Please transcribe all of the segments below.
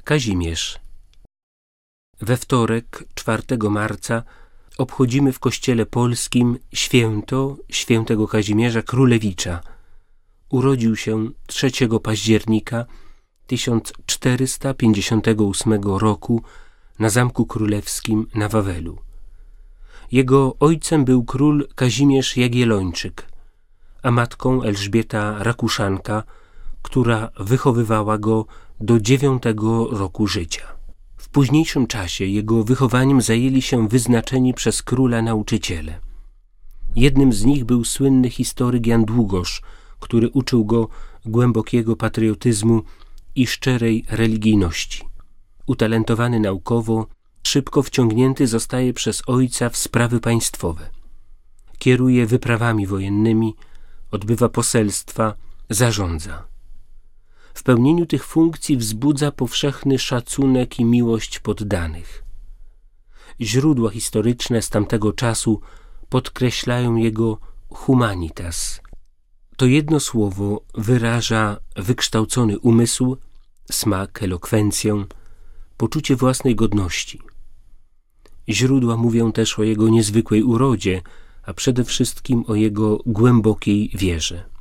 Kazimierz. We wtorek, 4 marca, obchodzimy w Kościele Polskim święto świętego Kazimierza Królewicza. Urodził się 3 października 1458 roku na Zamku Królewskim na Wawelu. Jego ojcem był król Kazimierz Jagiellończyk, a matką Elżbieta Rakuszanka, która wychowywała go do 9 roku życia. W późniejszym czasie jego wychowaniem zajęli się wyznaczeni przez króla nauczyciele. Jednym z nich był słynny historyk Jan Długosz, który uczył go głębokiego patriotyzmu i szczerej religijności. Utalentowany naukowo, szybko wciągnięty zostaje przez ojca w sprawy państwowe. Kieruje wyprawami wojennymi, odbywa poselstwa, zarządza. W pełnieniu tych funkcji wzbudza powszechny szacunek i miłość poddanych. Źródła historyczne z tamtego czasu podkreślają jego humanitas. To jedno słowo wyraża wykształcony umysł, smak, elokwencję, poczucie własnej godności. Źródła mówią też o jego niezwykłej urodzie, a przede wszystkim o jego głębokiej wierze.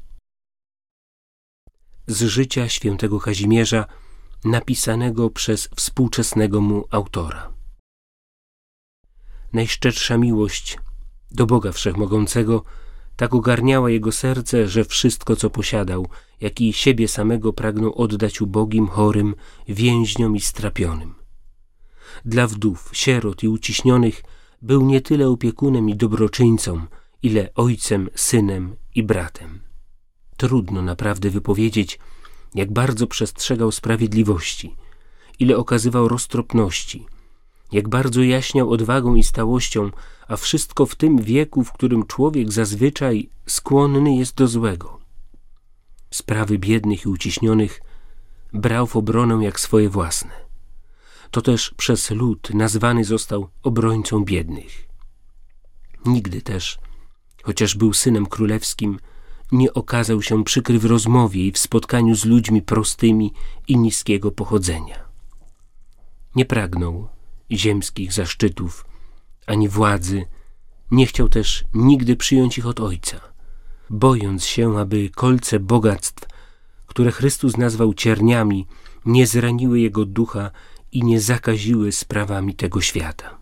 Z życia świętego Kazimierza napisanego przez współczesnego mu autora. Najszczersza miłość do Boga Wszechmogącego tak ogarniała jego serce, że wszystko, co posiadał, jak i siebie samego pragnął oddać ubogim, chorym, więźniom i strapionym. Dla wdów, sierot i uciśnionych był nie tyle opiekunem i dobroczyńcą, ile ojcem, synem i bratem. Trudno naprawdę wypowiedzieć, jak bardzo przestrzegał sprawiedliwości, ile okazywał roztropności, jak bardzo jaśniał odwagą i stałością, a wszystko w tym wieku, w którym człowiek zazwyczaj skłonny jest do złego. Sprawy biednych i uciśnionych brał w obronę jak swoje własne. To też przez lud nazwany został obrońcą biednych. Nigdy też, chociaż był synem królewskim, nie okazał się przykry w rozmowie i w spotkaniu z ludźmi prostymi i niskiego pochodzenia. Nie pragnął ziemskich zaszczytów, ani władzy, nie chciał też nigdy przyjąć ich od ojca, bojąc się, aby kolce bogactw, które Chrystus nazwał cierniami, nie zraniły jego ducha i nie zakaziły sprawami tego świata.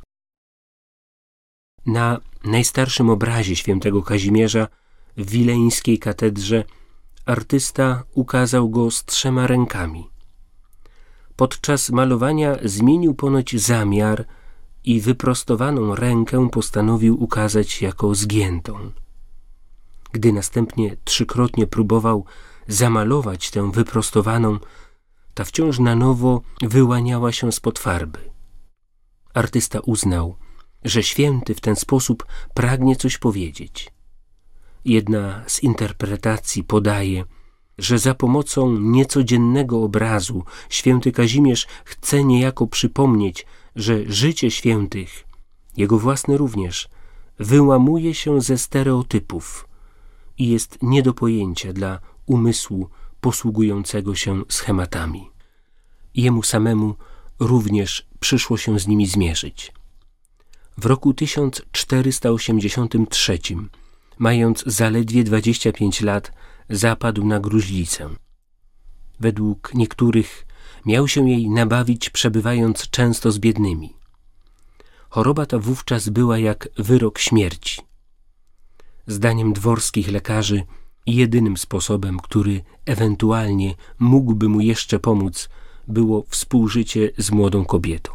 Na najstarszym obrazie świętego Kazimierza w wileńskiej katedrze artysta ukazał go z 3 rękami. Podczas malowania zmienił ponoć zamiar i wyprostowaną rękę postanowił ukazać jako zgiętą. Gdy następnie 3-krotnie próbował zamalować tę wyprostowaną, ta wciąż na nowo wyłaniała się spod farby. Artysta uznał, że święty w ten sposób pragnie coś powiedzieć. Jedna z interpretacji podaje, że za pomocą niecodziennego obrazu święty Kazimierz chce niejako przypomnieć, że życie świętych, jego własne również, wyłamuje się ze stereotypów i jest nie do pojęcia dla umysłu posługującego się schematami. Jemu samemu również przyszło się z nimi zmierzyć. W roku 1483, mając zaledwie 25 lat, zapadł na gruźlicę. Według niektórych miał się jej nabawić, przebywając często z biednymi. Choroba ta wówczas była jak wyrok śmierci. Zdaniem dworskich lekarzy jedynym sposobem, który ewentualnie mógłby mu jeszcze pomóc, było współżycie z młodą kobietą.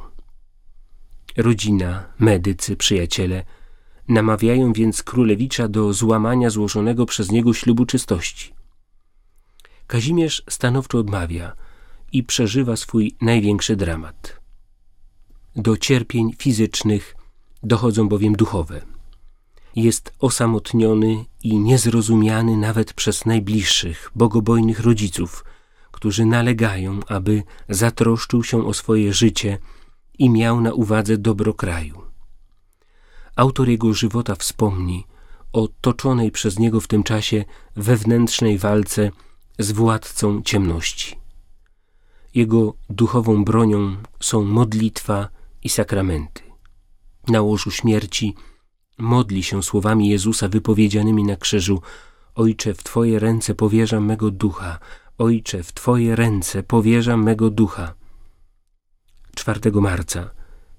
Rodzina, medycy, przyjaciele namawiają więc królewicza do złamania złożonego przez niego ślubu czystości. Kazimierz stanowczo odmawia i przeżywa swój największy dramat. Do cierpień fizycznych dochodzą bowiem duchowe. Jest osamotniony i niezrozumiany nawet przez najbliższych, bogobojnych rodziców, którzy nalegają, aby zatroszczył się o swoje życie i miał na uwadze dobro kraju. Autor jego żywota wspomni o toczonej przez niego w tym czasie wewnętrznej walce z władcą ciemności. Jego duchową bronią są modlitwa i sakramenty. Na łożu śmierci modli się słowami Jezusa wypowiedzianymi na krzyżu: Ojcze, w Twoje ręce powierzam mego ducha. Ojcze, w Twoje ręce powierzam mego ducha. 4 marca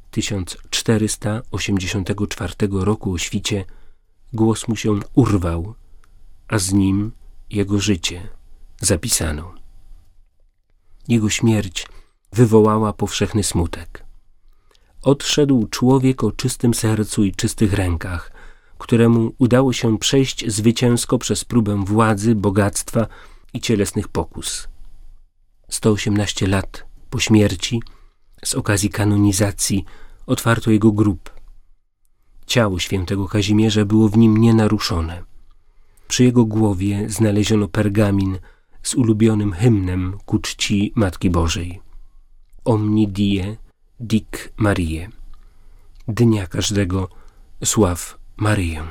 1484 roku o świcie głos mu się urwał, a z nim jego życie zapisano. Jego śmierć wywołała powszechny smutek. Odszedł człowiek o czystym sercu i czystych rękach, któremu udało się przejść zwycięsko przez próbę władzy, bogactwa i cielesnych pokus. 118 lat po śmierci, z okazji kanonizacji, otwarto jego grób. Ciało świętego Kazimierza było w nim nienaruszone. Przy jego głowie znaleziono pergamin z ulubionym hymnem ku czci Matki Bożej. Omni die dic Marię. Dnia każdego sław Maryję.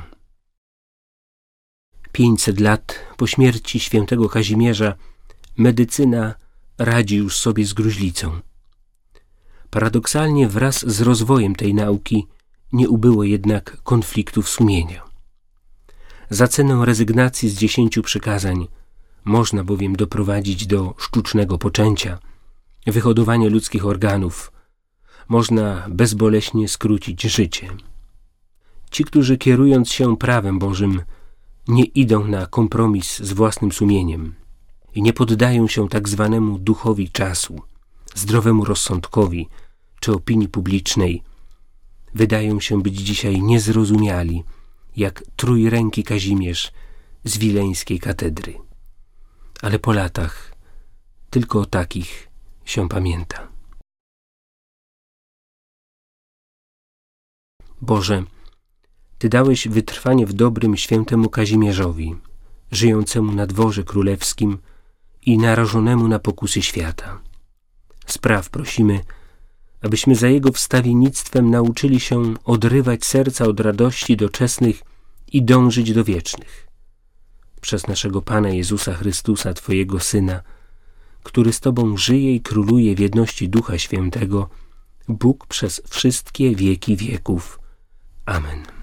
500 lat po śmierci świętego Kazimierza medycyna radzi już sobie z gruźlicą. Paradoksalnie wraz z rozwojem tej nauki nie ubyło jednak konfliktów sumienia. Za cenę rezygnacji z 10 przykazań można bowiem doprowadzić do sztucznego poczęcia, wyhodowania ludzkich organów, można bezboleśnie skrócić życie. Ci, którzy kierując się prawem Bożym, nie idą na kompromis z własnym sumieniem i nie poddają się tak zwanemu duchowi czasu, zdrowemu rozsądkowi czy opinii publicznej, wydają się być dzisiaj niezrozumiali, jak trójręki Kazimierz z wileńskiej katedry. Ale po latach tylko o takich się pamięta. Boże, Ty dałeś wytrwanie w dobrym świętemu Kazimierzowi, żyjącemu na dworze królewskim i narażonemu na pokusy świata. Spraw, prosimy, abyśmy za Jego wstawiennictwem nauczyli się odrywać serca od radości doczesnych i dążyć do wiecznych. Przez naszego Pana Jezusa Chrystusa, Twojego Syna, który z Tobą żyje i króluje w jedności Ducha Świętego, Bóg przez wszystkie wieki wieków. Amen.